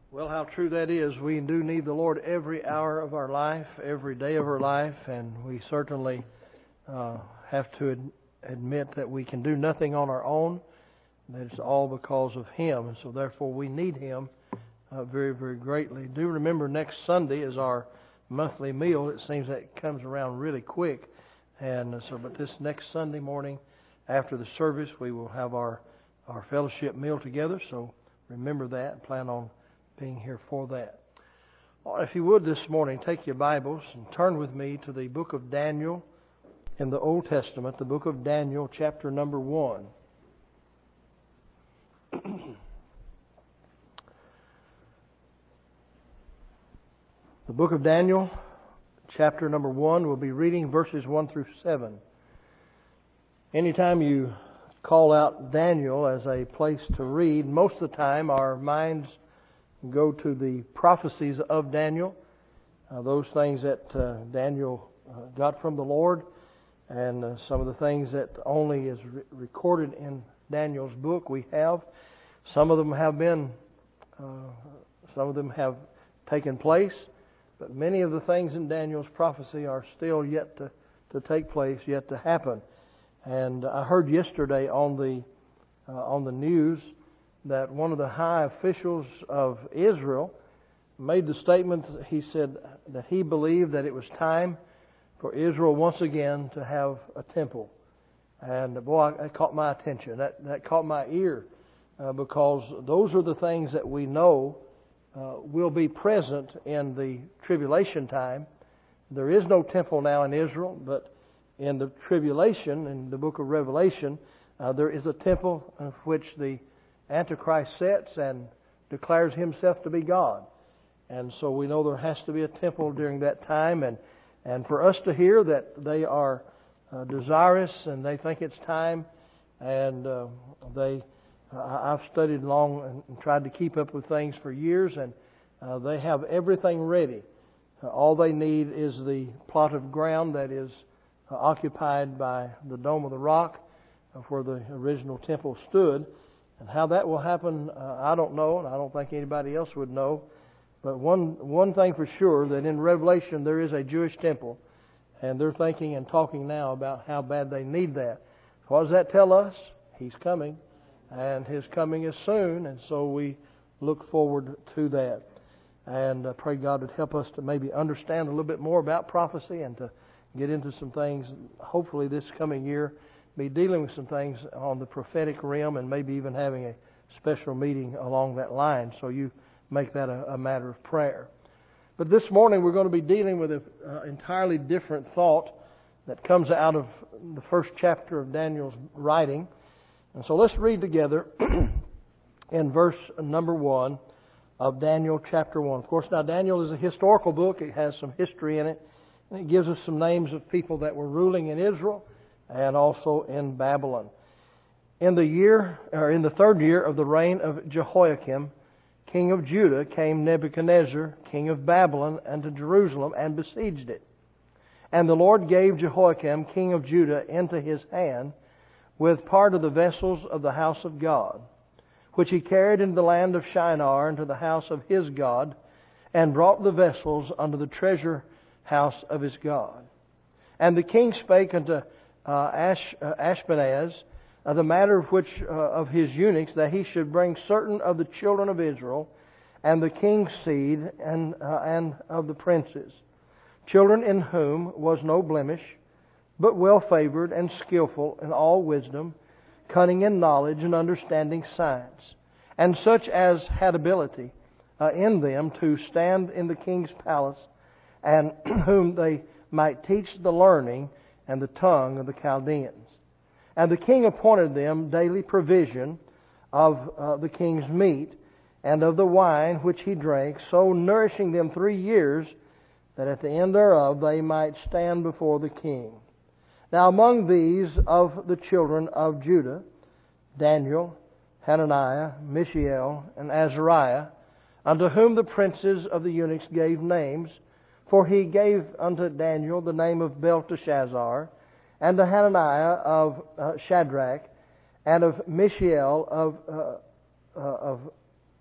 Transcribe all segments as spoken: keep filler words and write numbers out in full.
Well, how true that is. We do need the Lord every hour of our life, every day of our life, and we certainly uh, have to ad- admit that we can do nothing on our own. That it's all because of Him, and so therefore we need Him uh, very, very greatly. Do remember next Sunday is our monthly meal. It seems that it comes around really quick, and uh, so but this next Sunday morning after the service we will have our our fellowship meal together. So remember that and plan on being here for that. Well, if you would this morning, take your Bibles and turn with me to the book of Daniel in the Old Testament, the book of Daniel, chapter number one. The book of Daniel, chapter number one, we'll be reading verses one through seven. Anytime you call out Daniel as a place to read, most of the time our minds go to the prophecies of Daniel, uh, those things that uh, Daniel uh, got from the Lord, and uh, some of the things that only is re- recorded in Daniel's book we have. Some of them have been, uh, some of them have taken place, but many of the things in Daniel's prophecy are still yet to, to take place, yet to happen. And I heard yesterday on the uh, on the news that one of the high officials of Israel made the statement, he said that he believed that it was time for Israel once again to have a temple. And boy, that caught my attention. That, that caught my ear uh, because those are the things that we know uh, will be present in the tribulation time. There is no temple now in Israel, but in the tribulation, in the book of Revelation, uh, there is a temple of which the Antichrist sits and declares himself to be God. And so we know there has to be a temple during that time. And, and for us to hear that they are uh, desirous and they think it's time, and uh, they, uh, I've studied long and, and tried to keep up with things for years, and uh, they have everything ready. Uh, all they need is the plot of ground that is uh, occupied by the Dome of the Rock, uh, where the original temple stood. And how that will happen, uh, I don't know, and I don't think anybody else would know. But one one thing for sure, that in Revelation there is a Jewish temple, and they're thinking and talking now about how bad they need that. What does that tell us? He's coming, and His coming is soon, and so we look forward to that. And I pray God would help us to maybe understand a little bit more about prophecy and to get into some things, hopefully this coming year, be dealing with some things on the prophetic realm and maybe even having a special meeting along that line. So you make that a, a matter of prayer. But this morning we're going to be dealing with an uh, entirely different thought that comes out of the first chapter of Daniel's writing. And so let's read together in verse number one of Daniel chapter one. Of course, now Daniel is a historical book. It has some history in it. And it gives us some names of people that were ruling in Israel and also in Babylon. In the year, or in the third year of the reign of Jehoiakim, king of Judah, came Nebuchadnezzar, king of Babylon, unto Jerusalem, and besieged it. And the Lord gave Jehoiakim, king of Judah, into his hand, with part of the vessels of the house of God, which he carried into the land of Shinar, into the house of his God, and brought the vessels unto the treasure house of his God. And the king spake unto Uh, Ash, uh, Ashpenaz, uh, the matter of which uh, of his eunuchs, that he should bring certain of the children of Israel, and the king's seed, and uh, and of the princes, children in whom was no blemish, but well favored and skillful in all wisdom, cunning in knowledge and understanding science, and such as had ability uh, in them to stand in the king's palace, and whom they might teach the learning and the tongue of the Chaldeans. And the king appointed them daily provision of uh, the king's meat and of the wine which he drank, so nourishing them three years, that at the end thereof they might stand before the king. Now among these of the children of Judah, Daniel, Hananiah, Mishael, and Azariah, unto whom the princes of the eunuchs gave names, for he gave unto Daniel the name of Belteshazzar, and to Hananiah of uh, Shadrach, and of Mishael of uh, uh, of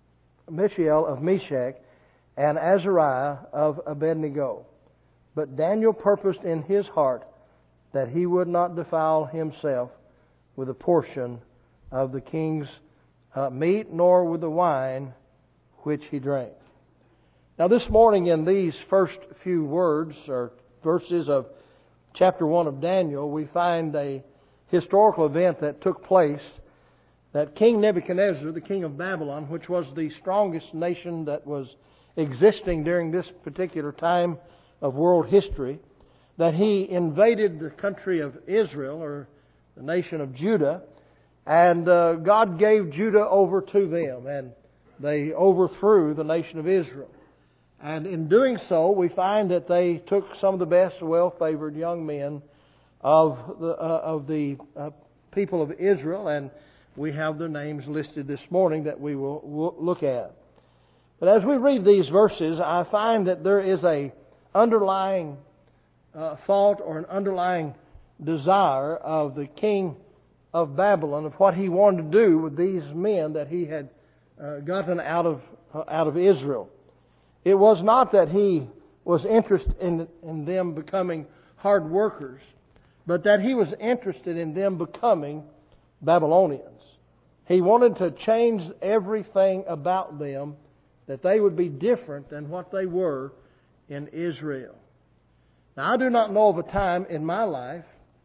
Mishael of Meshach, and Azariah of Abednego. But Daniel purposed in his heart that he would not defile himself with a portion of the king's uh, meat, nor with the wine which he drank. Now this morning, in these first few words or verses of chapter one of Daniel, we find a historical event that took place, that King Nebuchadnezzar, the king of Babylon, which was the strongest nation that was existing during this particular time of world history, that he invaded the country of Israel, or the nation of Judah, and uh, God gave Judah over to them, and they overthrew the nation of Israel. And in doing so, we find that they took some of the best, well-favored young men of the uh, of the uh, people of Israel, and we have their names listed this morning that we will we'll look at. But as we read these verses, I find that there is a underlying uh, thought or an underlying desire of the king of Babylon, of what he wanted to do with these men that he had uh, gotten out of uh, out of Israel. It was not that he was interested in, in them becoming hard workers, but that he was interested in them becoming Babylonians. He wanted to change everything about them, that they would be different than what they were in Israel. Now, I do not know of a time in my life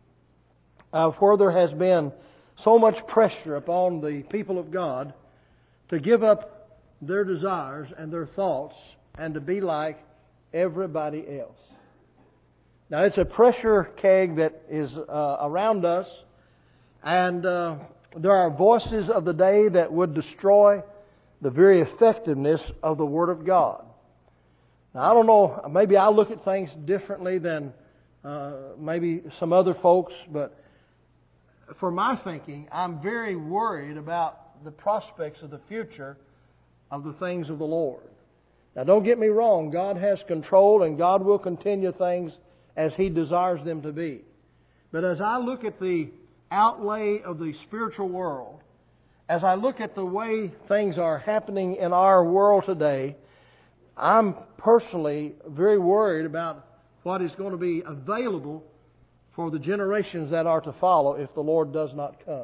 uh, where there has been so much pressure upon the people of God to give up their desires and their thoughts and to be like everybody else. Now, it's a pressure keg that is uh, around us, and uh, there are voices of the day that would destroy the very effectiveness of the Word of God. Now, I don't know, maybe I look at things differently than uh, maybe some other folks, but for my thinking, I'm very worried about the prospects of the future of the things of the Lord. Now, don't get me wrong, God has control and God will continue things as He desires them to be. But as I look at the outlay of the spiritual world, as I look at the way things are happening in our world today, I'm personally very worried about what is going to be available for the generations that are to follow if the Lord does not come.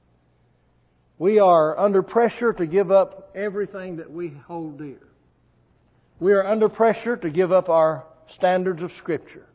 We are under pressure to give up everything that we hold dear. We are under pressure to give up our standards of Scripture.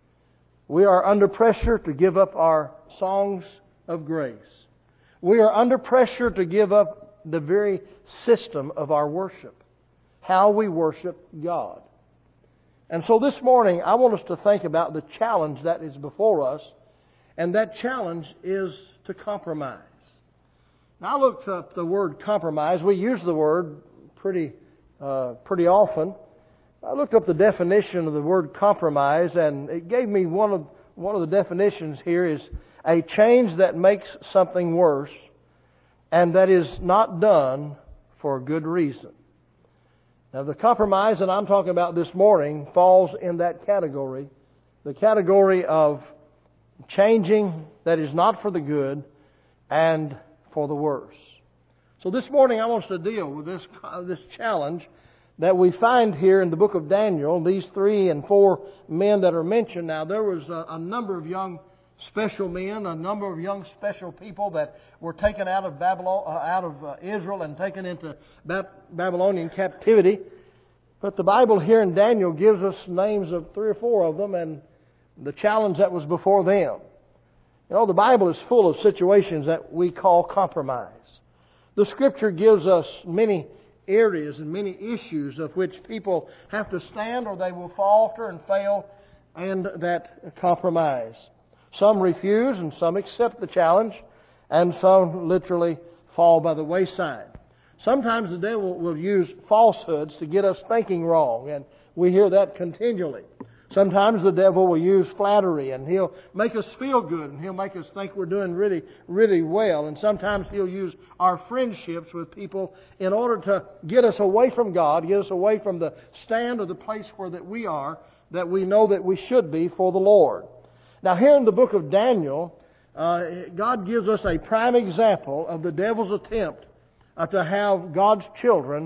We are under pressure to give up our songs of grace. We are under pressure to give up the very system of our worship, how we worship God. And so this morning, I want us to think about the challenge that is before us, and that challenge is to compromise. Now, I looked up the word compromise. We use the word pretty uh, pretty often. I looked up the definition of the word compromise, and it gave me one of one of the definitions here is a change that makes something worse, and that is not done for a good reason. Now, the compromise that I'm talking about this morning falls in that category, the category of changing that is not for the good and for the worse. So this morning I want us to deal with this this challenge that we find here in the book of Daniel. These three and four men that are mentioned. Now, there was a, a number of young special men, a number of young special people that were taken out of Babylon, uh, out of uh, Israel, and taken into Bab- Babylonian captivity. But the Bible here in Daniel gives us names of three or four of them, and the challenge that was before them. You know, the Bible is full of situations that we call compromise. The Scripture gives us many areas and many issues of which people have to stand or they will falter and fail, and that compromise. Some refuse and some accept the challenge, and some literally fall by the wayside. Sometimes the devil will use falsehoods to get us thinking wrong, and we hear that continually. Sometimes the devil will use flattery, and he'll make us feel good, and he'll make us think we're doing really, really well. And sometimes he'll use our friendships with people in order to get us away from God, get us away from the stand or the place where that we are, that we know that we should be for the Lord. Now, here in the book of Daniel, uh, God gives us a prime example of the devil's attempt uh, to have God's children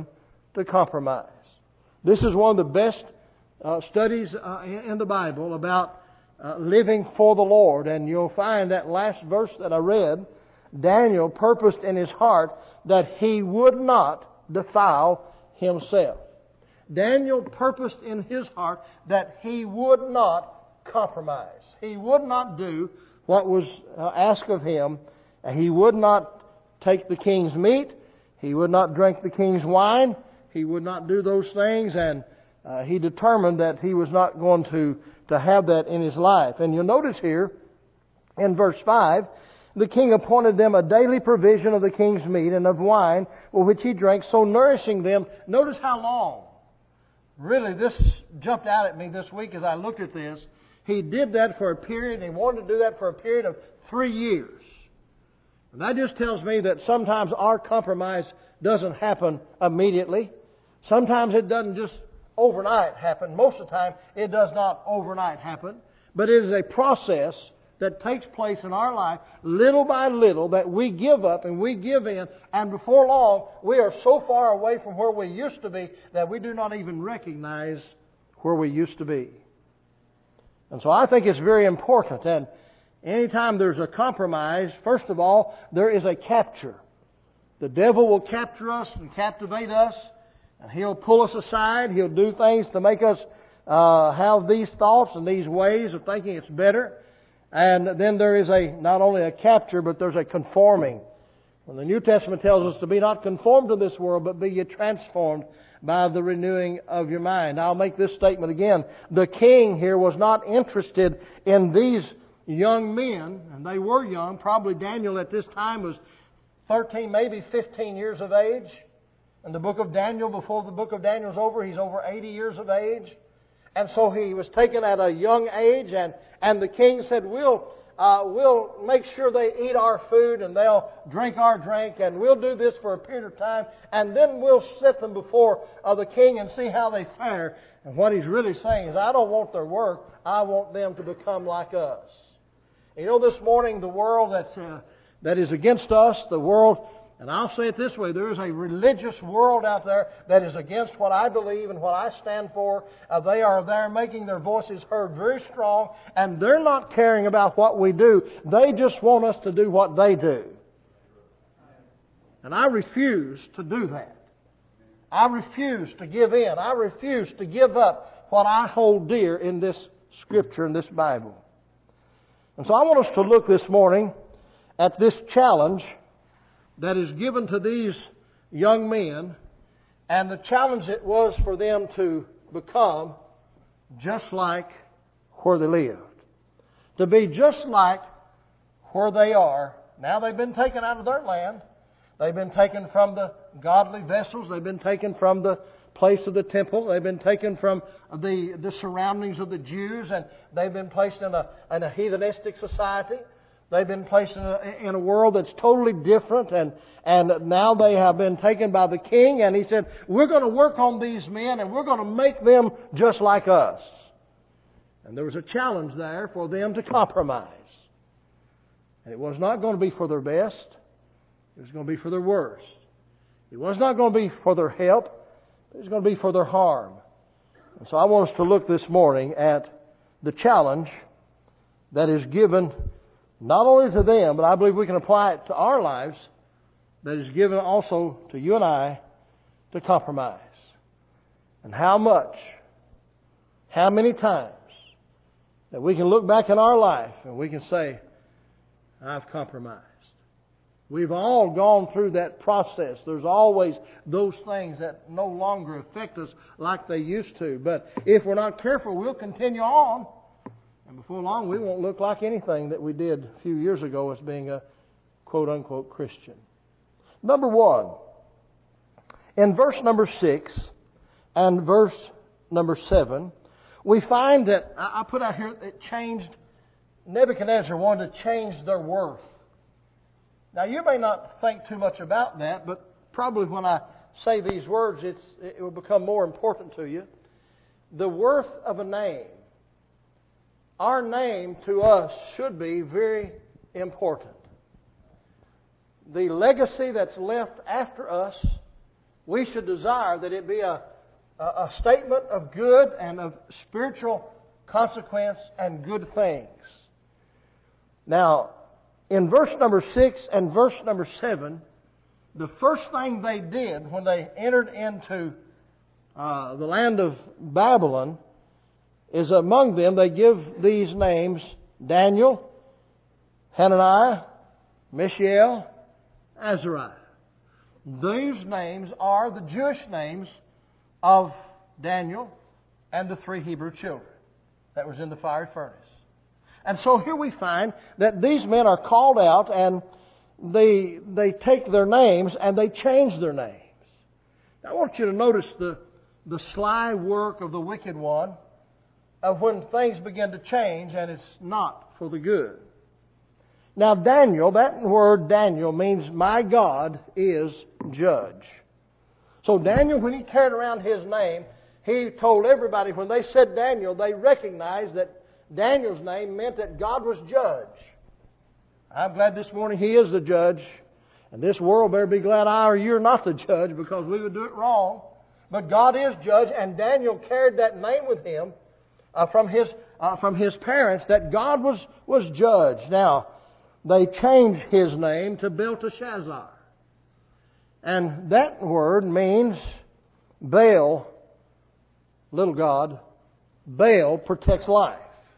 to compromise. This is one of the best uh, studies uh, in the Bible about uh, living for the Lord. And you'll find that last verse that I read, Daniel purposed in his heart that he would not defile himself. Daniel purposed in his heart that he would not compromise. He would not do what was uh, asked of him. He would not take the king's meat. He would not drink the king's wine. He would not do those things, and uh, he determined that he was not going to, to have that in his life. And you'll notice here in verse five, the king appointed them a daily provision of the king's meat and of wine, which he drank, so nourishing them. Notice how long. Really, this jumped out at me this week as I looked at this. He did that for a period, and he wanted to do that for a period of three years. And that just tells me that sometimes our compromise doesn't happen immediately. Sometimes it doesn't just overnight happen. Most of the time, it does not overnight happen. But it is a process that takes place in our life, little by little, that we give up and we give in. And before long, we are so far away from where we used to be that we do not even recognize where we used to be. And so I think it's very important. And anytime there's a compromise, first of all, there is a capture. The devil will capture us and captivate us, and he'll pull us aside. He'll do things to make us uh, have these thoughts and these ways of thinking it's better. And then there is a not only a capture, but there's a conforming. When the New Testament tells us to be not conformed to this world, but be ye transformed by the renewing of your mind. I'll make this statement again. The king here was not interested in these young men, and they were young. Probably Daniel at this time was thirteen, maybe fifteen years of age. In the book of Daniel, before the book of Daniel's over, he's over eighty years of age. And so he was taken at a young age, and, and the king said, we'll, uh, we'll make sure they eat our food and they'll drink our drink, and we'll do this for a period of time, and then we'll set them before uh, the king and see how they fare. And what he's really saying is, I don't want their work, I want them to become like us. You know, this morning, the world that's, uh, that is against us, the world, and I'll say it this way, there is a religious world out there that is against what I believe and what I stand for. Uh, they are there making their voices heard very strong, and they're not caring about what we do. They just want us to do what they do. And I refuse to do that. I refuse to give in. I refuse to give up what I hold dear in this Scripture, in this Bible. And so I want us to look this morning at this challenge that is given to these young men, and the challenge it was for them to become just like where they lived. To be just like where they are. Now they've been taken out of their land. They've been taken from the godly vessels. They've been taken from the place of the temple. They've been taken from the, the surroundings of the Jews, and they've been placed in a, in a heathenistic society. They've been placed in a, in a world that's totally different, and, and now they have been taken by the king, and he said, we're going to work on these men, and we're going to make them just like us. And there was a challenge there for them to compromise. And it was not going to be for their best. It was going to be for their worst. It was not going to be for their help. It was going to be for their harm. And so I want us to look this morning at the challenge that is given not only to them, but I believe we can apply it to our lives, that is given also to you and I to compromise. And how much, how many times that we can look back in our life and we can say, I've compromised. We've all gone through that process. There's always those things that no longer affect us like they used to. But if we're not careful, we'll continue on. And before long, we won't look like anything that we did a few years ago as being a quote-unquote Christian. Number one, in verse number six and verse number seven, we find that, I put out here, it changed, Nebuchadnezzar wanted to change their worth. Now, you may not think too much about that, but probably when I say these words, it's, it will become more important to you. The worth of a name. Our name to us should be very important. The legacy that's left after us we should desire that it be a, a, a statement of good and of spiritual consequence and good things. Now, in verse number six and verse number seven, the first thing they did when they entered into uh, the land of Babylon is among them they give these names: Daniel, Hananiah, Mishael, Azariah. These names are the Jewish names of Daniel and the three Hebrew children that was in the fiery furnace. And so here we find that these men are called out, and they they take their names and they change their names. Now, I want you to notice the, the sly work of the wicked one of when things begin to change and it's not for the good. Now, Daniel, that word Daniel means my God is judge. So Daniel, when he carried around his name, he told everybody when they said Daniel, they recognized that Daniel's name meant that God was judge. I'm glad this morning he is the judge. And this world better be glad I or you are not the judge, because we would do it wrong. But God is judge, and Daniel carried that name with him uh, from his uh, from his parents, that God was, was judge. Now, they changed his name to Belteshazzar. And that word means Baal, little God. Baal protects life.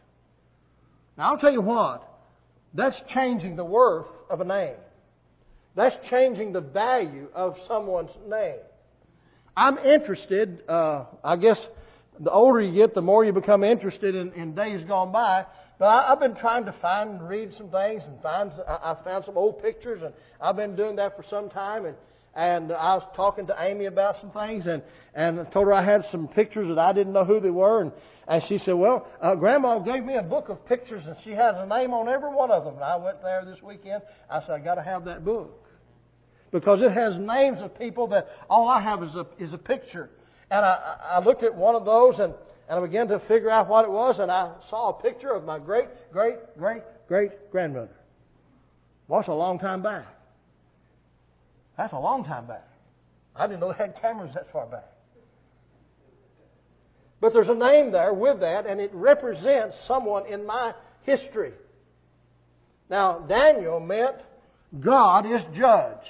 Now, I'll tell you what, that's changing the worth of a name. That's changing the value of someone's name. I'm interested, uh, I guess the older you get, the more you become interested in, in days gone by. But I, I've been trying to find and read some things, and find. I, I found some old pictures, and I've been doing that for some time. And and I was talking to Amy about some things, and and I told her I had some pictures that I didn't know who they were, and and she said, "Well, uh, Grandma gave me a book of pictures, and she has a name on every one of them." And I went there this weekend. I said, "I got to have that book." Because it has names of people that all I have is a is a picture. And I, I looked at one of those, and, and I began to figure out what it was, and I saw a picture of my great, great, great, great grandmother. Well, that's a long time back. That's a long time back. I didn't know they had cameras that far back. But there's a name there with that, and it represents someone in my history. Now, Daniel meant God is judge.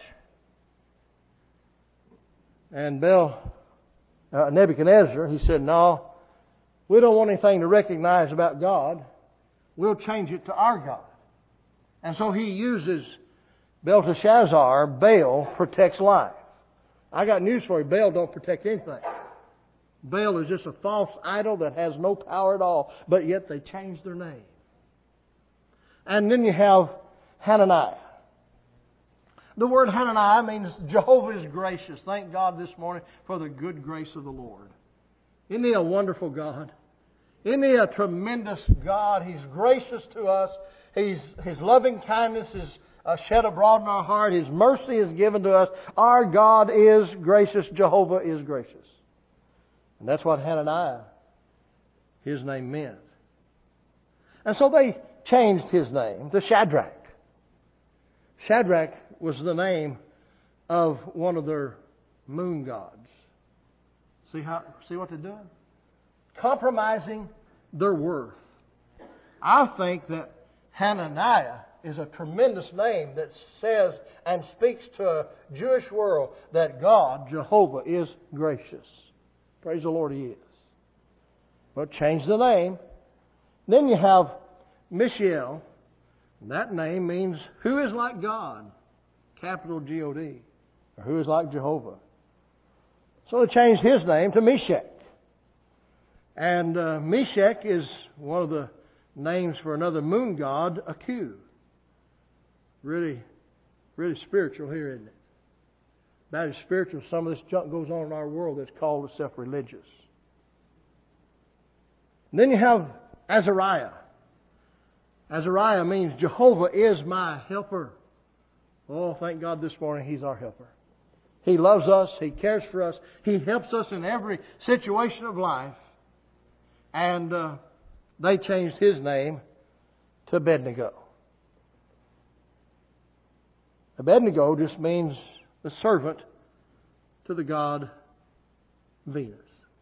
And Bel, uh, Nebuchadnezzar, he said, "No, we don't want anything to recognize about God. We'll change it to our God." And so he uses Belteshazzar. Baal protects life. I got news for you. Baal don't protect anything. Baal is just a false idol that has no power at all. But yet they changed their name. And then you have Hananiah. The word Hananiah means Jehovah is gracious. Thank God this morning for the good grace of the Lord. Isn't He a wonderful God? Isn't He a tremendous God? He's gracious to us. He's, His loving kindness is uh, shed abroad in our heart. His mercy is given to us. Our God is gracious. Jehovah is gracious. And that's what Hananiah, his name, meant. And so they changed his name to Shadrach. Shadrach was the name of one of their moon gods. See how? See what they're doing? Compromising their worth. I think that Hananiah is a tremendous name that says and speaks to a Jewish world that God, Jehovah, is gracious. Praise the Lord, He is. But change the name. Then you have Mishael. That name means who is like God. Capital G O D. Or who is like Jehovah. So they changed his name to Meshach. And uh, Meshach is one of the names for another moon god, Aku. Really, really spiritual here, isn't it? That is spiritual. Some of this junk goes on in our world that's called itself religious. And then you have Azariah. Azariah means Jehovah is my helper. Oh, thank God this morning He's our helper. He loves us. He cares for us. He helps us in every situation of life. And uh, they changed his name to Abednego. Abednego just means the servant to the god Venus.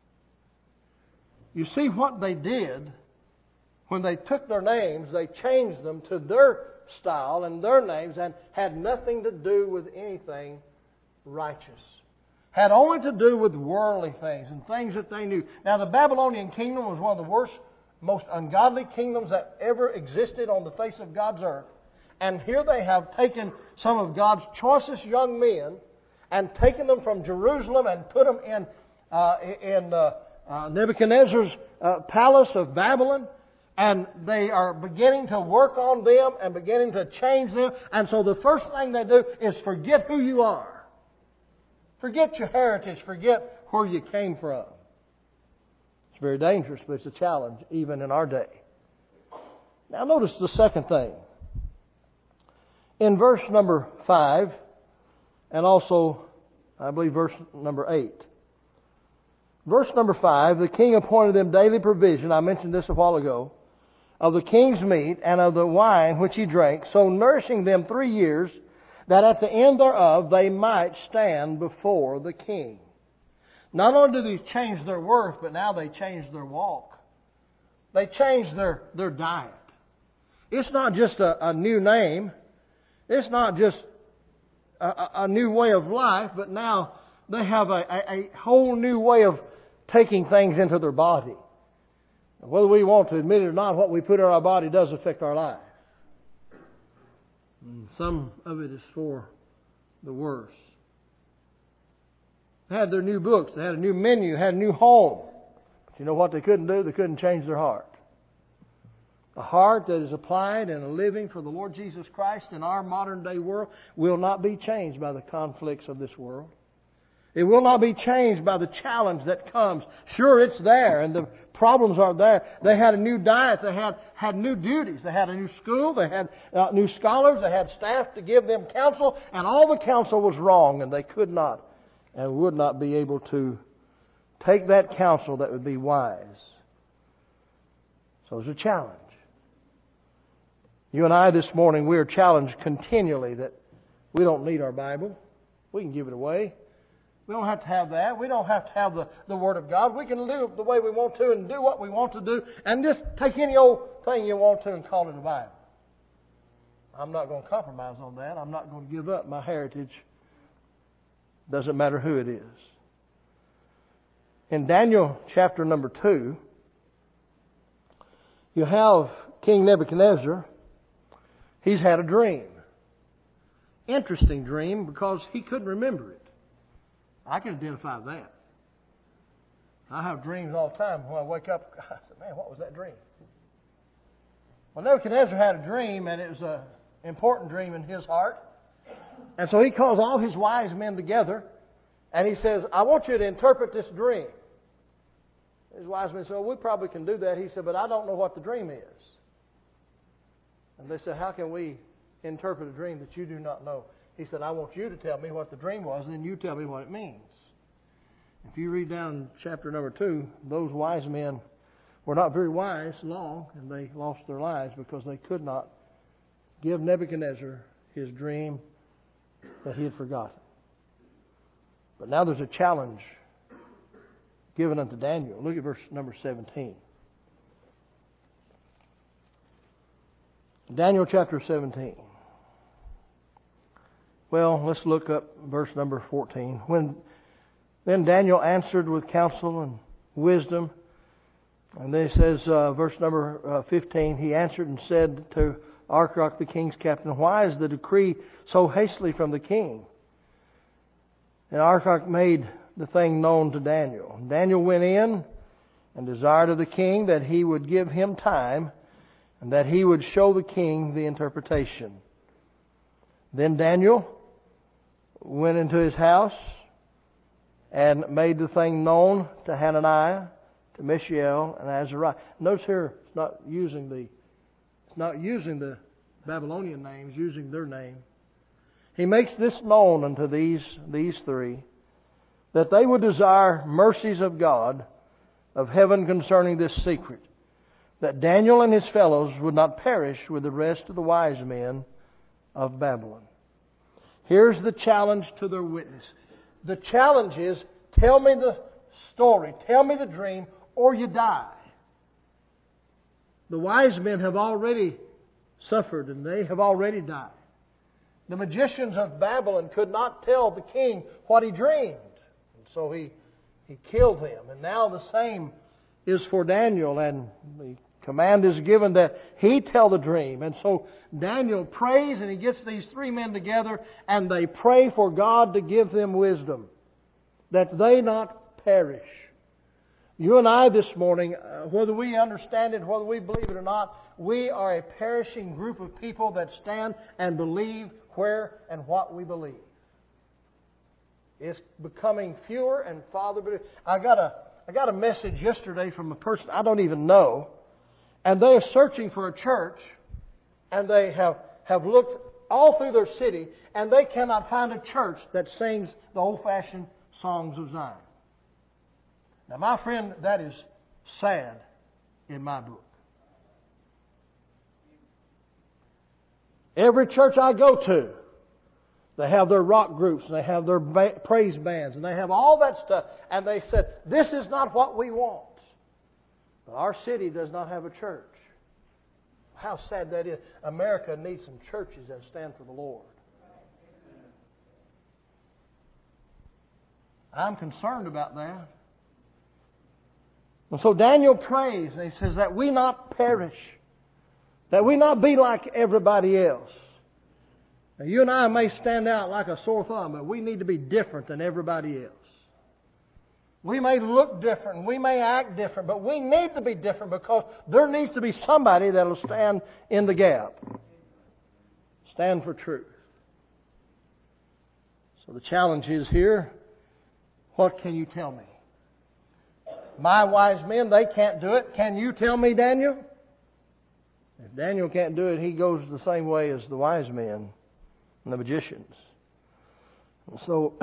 You see what they did when they took their names, they changed them to their style and their names and had nothing to do with anything righteous. Had only to do with worldly things and things that they knew. Now, the Babylonian kingdom was one of the worst, most ungodly kingdoms that ever existed on the face of God's earth. And here they have taken some of God's choicest young men and taken them from Jerusalem and put them in uh, in uh, uh, Nebuchadnezzar's uh, palace of Babylon. And they are beginning to work on them and beginning to change them. And so the first thing they do is forget who you are. Forget your heritage. Forget where you came from. It's very dangerous, but it's a challenge even in our day. Now notice the second thing. In verse number five, and also, I believe, verse number eight. Verse number five, the king appointed them daily provision, I mentioned this a while ago, of the king's meat and of the wine which he drank, so nourishing them three years, that at the end thereof they might stand before the king. Not only do they change their worth, but now they change their walk. They change their, their diet. It's not just a, a new name. It's not just a, a new way of life, but now they have a, a, a whole new way of taking things into their body. Whether we want to admit it or not, what we put in our body does affect our life. And some of it is for the worse. They had their new books. They had a new menu. Had a new home. But you know what they couldn't do? They couldn't change their heart. A heart that is applied and a living for the Lord Jesus Christ in our modern day world will not be changed by the conflicts of this world. It will not be changed by the challenge that comes. Sure, it's there and the problems are there. They had a new diet. They had, had new duties. They had a new school. They had uh, new scholars. They had staff to give them counsel. And all the counsel was wrong, and they could not and would not be able to take that counsel that would be wise. So it's a challenge. You and I this morning, we are challenged continually that we don't need our Bible. We can give it away. We don't have to have that. We don't have to have the, the Word of God. We can live the way we want to and do what we want to do and just take any old thing you want to and call it a Bible. I'm not going to compromise on that. I'm not going to give up my heritage. Doesn't matter who it is. In Daniel chapter number two, you have King Nebuchadnezzar. He's had a dream. Interesting dream because he couldn't remember it. I can identify that. I have dreams all the time. When I wake up, I said, man, what was that dream? Well, Nebuchadnezzar had a dream, and it was an important dream in his heart. And so he calls all his wise men together, and he says, I want you to interpret this dream. His wise men said, well, we probably can do that. He said, but I don't know what the dream is. And they said, how can we interpret a dream that you do not know? He said, I want you to tell me what the dream was, and then you tell me what it means. If you read down chapter number two, those wise men were not very wise long, and they lost their lives because they could not give Nebuchadnezzar his dream that he had forgotten. But now there's a challenge given unto Daniel. Look at verse number seventeen. Daniel chapter seventeen. Well, let's look up verse number fourteen. When then Daniel answered with counsel and wisdom. And then it says, uh, verse number uh, fifteen, he answered and said to Archelaus the king's captain, why is the decree so hastily from the king? And Archelaus made the thing known to Daniel. And Daniel went in and desired of the king that he would give him time and that he would show the king the interpretation. Then Daniel went into his house and made the thing known to Hananiah, to Mishael, and Azariah. Notice here, it's not using the, it's not using the Babylonian names, using their name. He makes this known unto these these three, that they would desire mercies of God, of heaven concerning this secret, that Daniel and his fellows would not perish with the rest of the wise men of Babylon. Here's the challenge to their witness. The challenge is, tell me the story, tell me the dream, or you die. The wise men have already suffered and they have already died. The magicians of Babylon could not tell the king what he dreamed. And so he, he killed them. And now the same is for Daniel, and the command is given that he tell the dream. And so Daniel prays, and he gets these three men together, and they pray for God to give them wisdom, that they not perish. You and I this morning, uh, whether we understand it, whether we believe it or not, we are a perishing group of people that stand and believe where and what we believe. It's becoming fewer and farther. I got a I got a message yesterday from a person I don't even know, and they are searching for a church, and they have, have looked all through their city, and they cannot find a church that sings the old-fashioned songs of Zion. Now, my friend, that is sad in my book. Every church I go to, they have their rock groups, and they have their ba- praise bands, and they have all that stuff. And they said, this is not what we want. But our city does not have a church. How sad that is. America needs some churches that stand for the Lord. I'm concerned about that. And so Daniel prays, and he says that we not perish, that we not be like everybody else. Now, you and I may stand out like a sore thumb, but we need to be different than everybody else. We may look different, we may act different, but we need to be different because there needs to be somebody that will stand in the gap. Stand for truth. So the challenge is here, what can you tell me? My wise men, they can't do it. Can you tell me, Daniel? If Daniel can't do it, he goes the same way as the wise men and the magicians. And so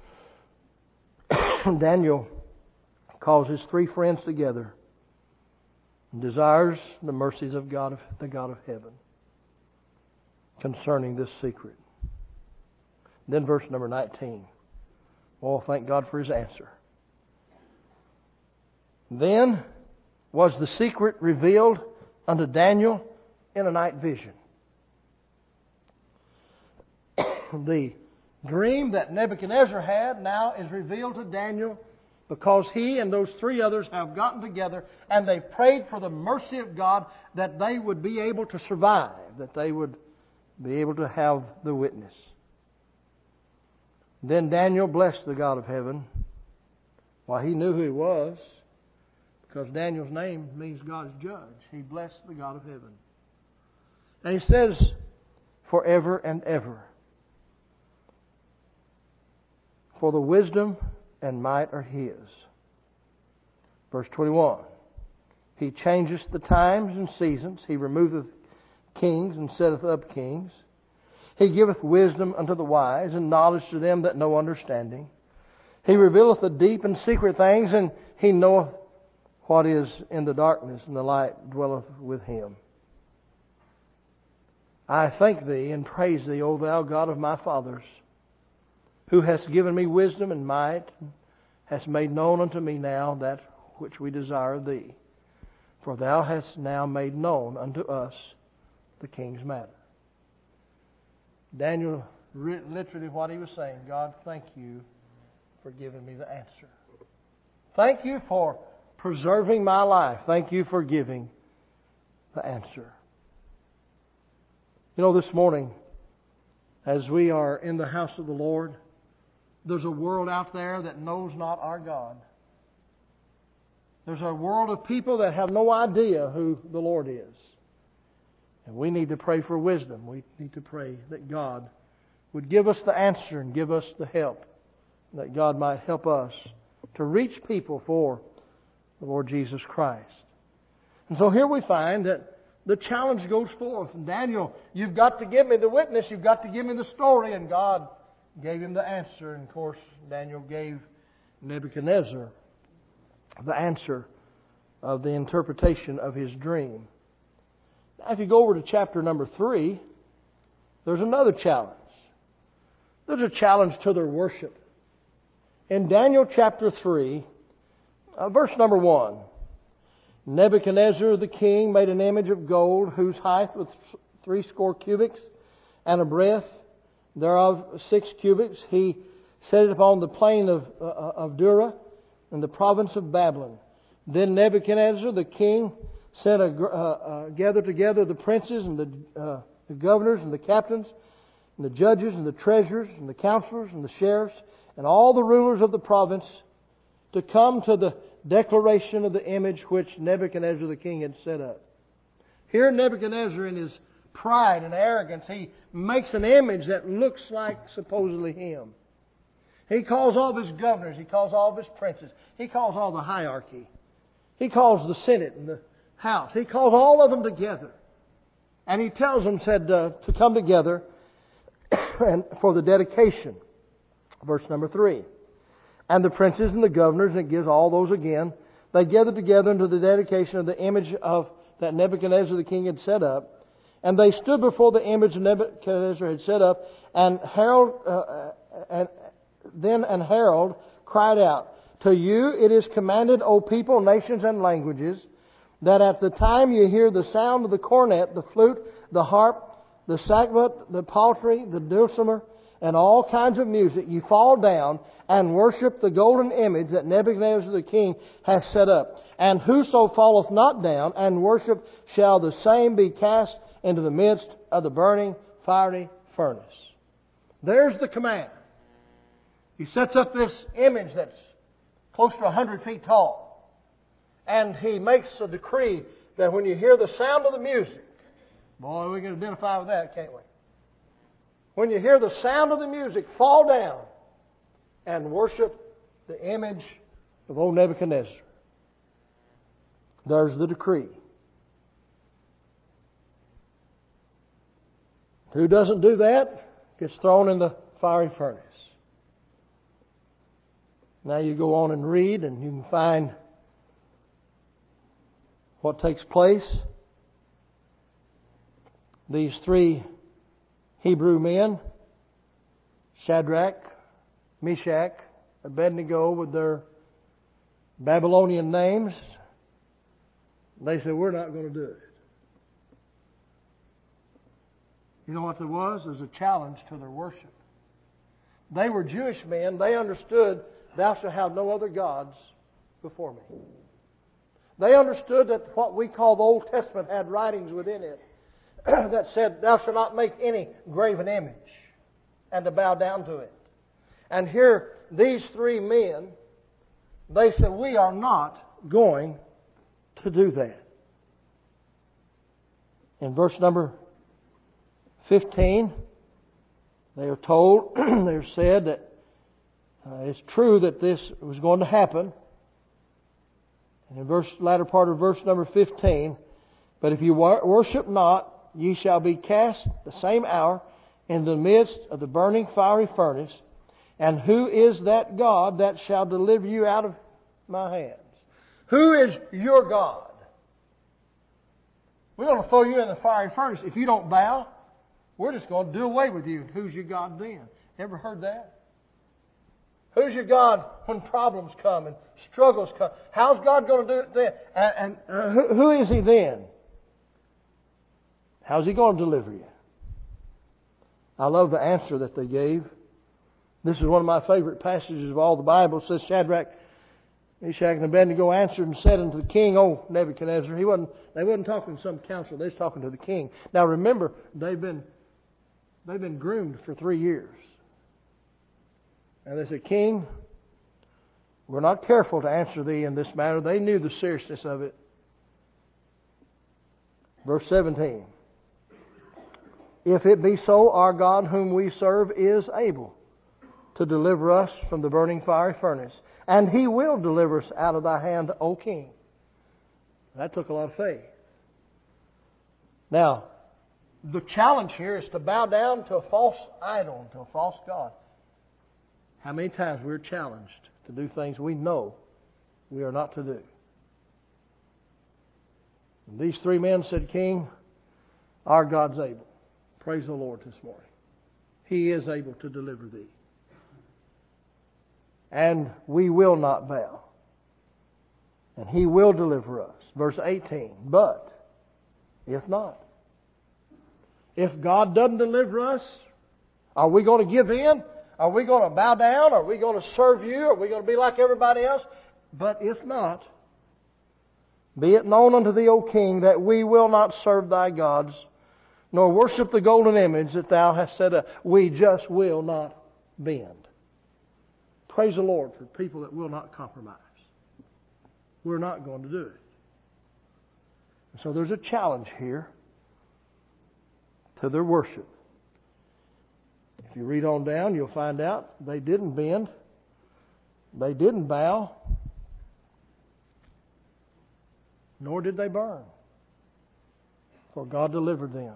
Daniel calls his three friends together and desires the mercies of God, of the God of heaven, concerning this secret. Then verse number nineteen. Oh, thank God for his answer. Then was the secret revealed unto Daniel in a night vision. The dream that Nebuchadnezzar had now is revealed to Daniel because he and those three others have gotten together and they prayed for the mercy of God that they would be able to survive, that they would be able to have the witness. Then Daniel blessed the God of heaven. Well, he knew who he was, because Daniel's name means God's judge. He blessed the God of heaven. And he says, forever and ever. For the wisdom and might are His. Verse twenty-one. He changeth the times and seasons. He removeth kings and setteth up kings. He giveth wisdom unto the wise and knowledge to them that know understanding. He revealeth the deep and secret things, and He knoweth what is in the darkness, and the light dwelleth with Him. I thank Thee and praise Thee, O Thou God of my fathers, who hast given me wisdom and might, hast made known unto me now that which we desire of Thee. For Thou hast now made known unto us the King's matter. Daniel, literally what he was saying, God, thank You for giving me the answer. Thank You for preserving my life. Thank You for giving the answer. You know, this morning, as we are in the house of the Lord, there's a world out there that knows not our God. There's a world of people that have no idea who the Lord is. And we need to pray for wisdom. We need to pray that God would give us the answer and give us the help, that God might help us to reach people for the Lord Jesus Christ. And so here we find that the challenge goes forth. And Daniel, you've got to give me the witness. You've got to give me the story. And God gave him the answer. And of course, Daniel gave Nebuchadnezzar the answer of the interpretation of his dream. Now, if you go over to chapter number three, there's another challenge. There's a challenge to their worship. In Daniel chapter three, uh, verse number one, Nebuchadnezzar the king made an image of gold whose height was three score cubits and a breadth thereof six cubits. He set it upon the plain of, uh, of Dura in the province of Babylon. Then Nebuchadnezzar the king sent a, uh, uh, gathered together the princes and the, uh, the governors and the captains and the judges and the treasurers and the counselors and the sheriffs and all the rulers of the province to come to the declaration of the image which Nebuchadnezzar the king had set up. Here Nebuchadnezzar, in his pride and arrogance, he makes an image that looks like supposedly him. He calls all of his governors, he calls all of his princes, he calls all the hierarchy. He calls the Senate and the House. He calls all of them together. And he tells them, said, uh, to come together and for the dedication. Verse number three. And the princes and the governors, and it gives all those again, they gathered together into the dedication of the image of that Nebuchadnezzar the king had set up. And they stood before the image that Nebuchadnezzar had set up, and herald, uh, and then an herald cried out, "To you it is commanded, O people, nations, and languages, that at the time you hear the sound of the cornet, the flute, the harp, the sackbut, the psaltery, the dulcimer, and all kinds of music, you fall down and worship the golden image that Nebuchadnezzar the king hath set up. And whoso falleth not down and worship shall the same be cast into the midst of the burning fiery furnace." There's the command. He sets up this image that's close to a hundred feet tall. And he makes a decree that when you hear the sound of the music, boy, we can identify with that, can't we? When you hear the sound of the music, fall down and worship the image of old Nebuchadnezzar. There's the decree. Who doesn't do that gets thrown in the fiery furnace. Now you go on and read, and you can find what takes place. These three Hebrew men, Shadrach, Meshach, Abednego, with their Babylonian names, they said, "We're not going to do it." You know what there was? There was a challenge to their worship. They were Jewish men. They understood, "Thou shalt have no other gods before me." They understood that what we call the Old Testament had writings within it that said, "Thou shalt not make any graven image," and to bow down to it. And here, these three men, they said, "We are not going to do that." In verse number fifteen, they are told, they are said that uh, it's true that this was going to happen. And in verse latter part of verse number fifteen, "But if you worship not, ye shall be cast the same hour in the midst of the burning fiery furnace. And who is that God that shall deliver you out of my hands?" Who is your God? We're going to throw you in the fiery furnace. If you don't bow, we're just going to do away with you. Who's your God then? Ever heard that? Who's your God when problems come and struggles come? How's God going to do it then? And, and uh, who, who is He then? How's He going to deliver you? I love the answer that they gave. This is one of my favorite passages of all the Bible. It says, "Shadrach, Meshach, and Abednego answered and said unto the king, O Nebuchadnezzar," he wasn't, they wasn't talking to some council, they was talking to the king. Now remember, they've been they've been groomed for three years. And they said, "King, we're not careful to answer thee in this matter." They knew the seriousness of it. Verse seventeen. "If it be so, our God whom we serve is able to deliver us from the burning fiery furnace, and He will deliver us out of thy hand, O king." That took a lot of faith. Now, the challenge here is to bow down to a false idol, to a false god. How many times we're challenged to do things we know we are not to do. And these three men said, "King, our God's able." Praise the Lord this morning. He is able to deliver thee. and we will not bow. And He will deliver us. Verse eighteen. But if not, if God doesn't deliver us, are we going to give in? Are we going to bow down? Are we going to serve You? Are we going to be like everybody else? But if not, be it known unto thee, O King, that we will not serve thy gods, nor worship the golden image that thou hast set up. We just will not bend. Praise the Lord for people that will not compromise. We're not going to do it. So there's a challenge here to their worship. If you read on down, you'll find out they didn't bend. They didn't bow. Nor did they burn. For God delivered them.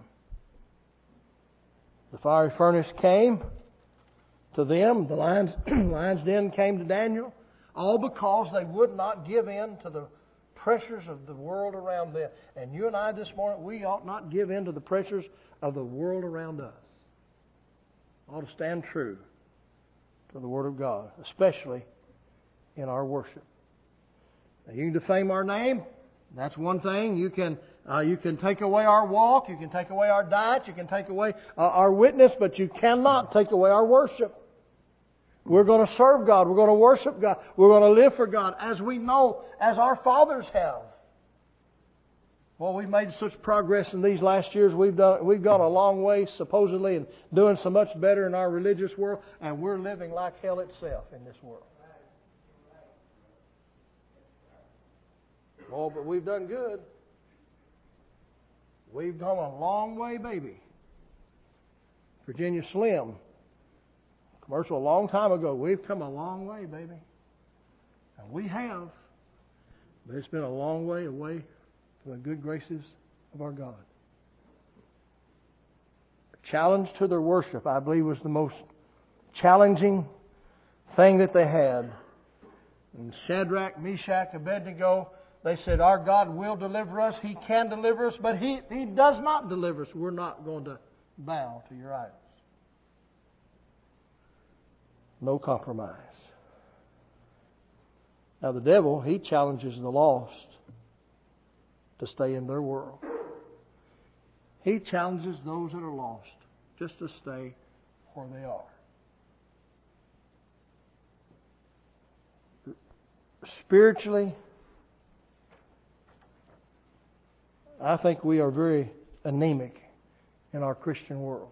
The fiery furnace came to them. The lion's, lion's den came to Daniel. All because they would not give in to the pressures of the world around them. And you and I this morning, we ought not give in to the pressures of the world around us. Ought to stand true to the Word of God, especially in our worship. Now, you can defame our name. That's one thing. You can uh, you can take away our walk. You can take away our diet. You can take away uh, our witness, but you cannot take away our worship. We're going to serve God. We're going to worship God. We're going to live for God as we know, as our fathers have. Well, we've made such progress in these last years. We've done, we've gone a long way, supposedly, and doing so much better in our religious world, and we're living like hell itself in this world. Oh, but we've done good. We've gone a long way, baby. Virginia Slim, commercial a long time ago. We've come a long way, baby. And we have. But it's been a long way away from the good graces of our God. The challenge to their worship, I believe, was the most challenging thing that they had. And Shadrach, Meshach, Abednego, they said, our God will deliver us. He can deliver us, but He, He does not deliver us. We're not going to bow to your idols. No compromise. Now the devil, he challenges the lost to stay in their world. He challenges those that are lost just to stay where they are. Spiritually, I think we are very anemic in our Christian world.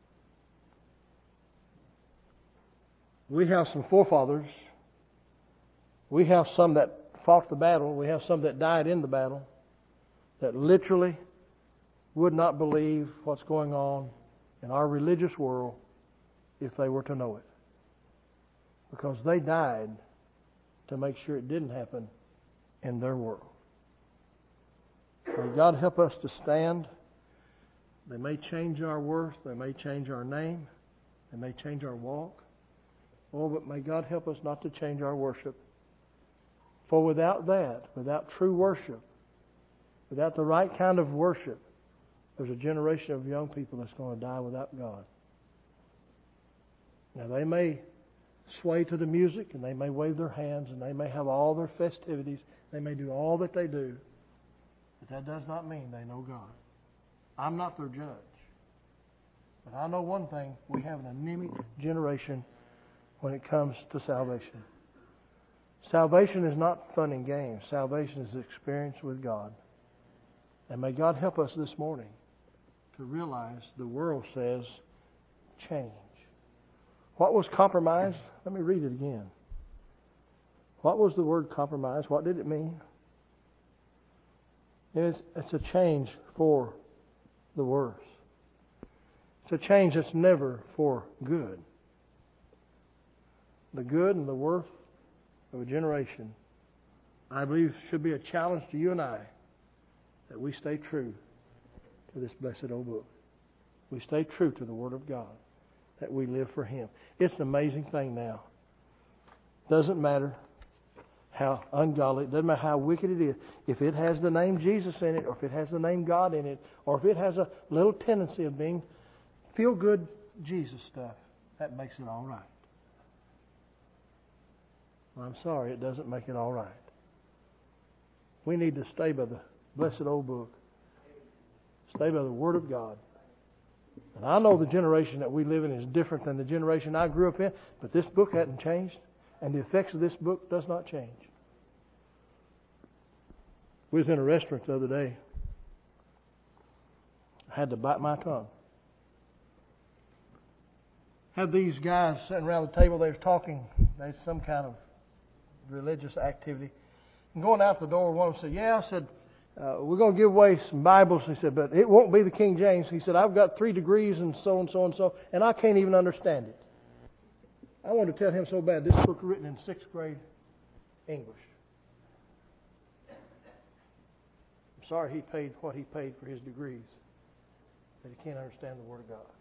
We have some forefathers. We have some that fought the battle. We have some that died in the battle that literally would not believe what's going on in our religious world if they were to know it. Because they died to make sure it didn't happen in their world. May God help us to stand. They may change our worth. They may change our name. They may change our walk. Oh, but may God help us not to change our worship. For without that, without true worship, without the right kind of worship, there's a generation of young people that's going to die without God. Now, they may sway to the music, and they may wave their hands, and they may have all their festivities. They may do all that they do. But that does not mean they know God. I'm not their judge. But I know one thing. We have an anemic generation when it comes to salvation. Salvation is not fun and games. Salvation is experience with God. And may God help us this morning to realize the world says change. What was compromise? Let me read it again. What was the word compromise? What did it mean? It's, it's a change for the worse. It's a change that's never for good. The good and the worth of a generation, I believe, should be a challenge to you and I that we stay true to this blessed old book. We stay true to the Word of God, that we live for Him. It's an amazing thing now. Doesn't matter how ungodly, it doesn't matter how wicked it is. If it has the name Jesus in it, or if it has the name God in it, or if it has a little tendency of being feel-good Jesus stuff, that makes it all right. Well, I'm sorry, it doesn't make it all right. We need to stay by the blessed old book. Stay by the Word of God. And I know the generation that we live in is different than the generation I grew up in, but this book hasn't changed, and the effects of this book does not change. We was in a restaurant the other day. I had to bite my tongue. Had these guys sitting around the table, they were talking, they had some kind of religious activity. And going out the door, one of them said, yeah, I said, uh, we're going to give away some Bibles. He said, but it won't be the King James. He said, I've got three degrees and so and so and so, and I can't even understand it. I wanted to tell him so bad, this book was written in sixth grade English. I'm sorry he paid what he paid for his degrees, that he can't understand the Word of God.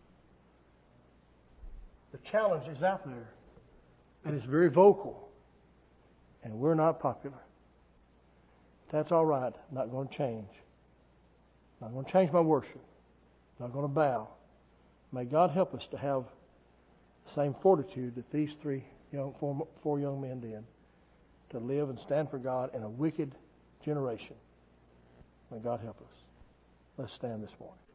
The challenge is out there, and it's very vocal, and we're not popular. That's all right. I'm not going to change. I'm not going to change my worship. I'm not going to bow. May God help us to have the same fortitude that these three young, four, four young men did, to live and stand for God in a wicked generation. May God help us. Let's stand this morning.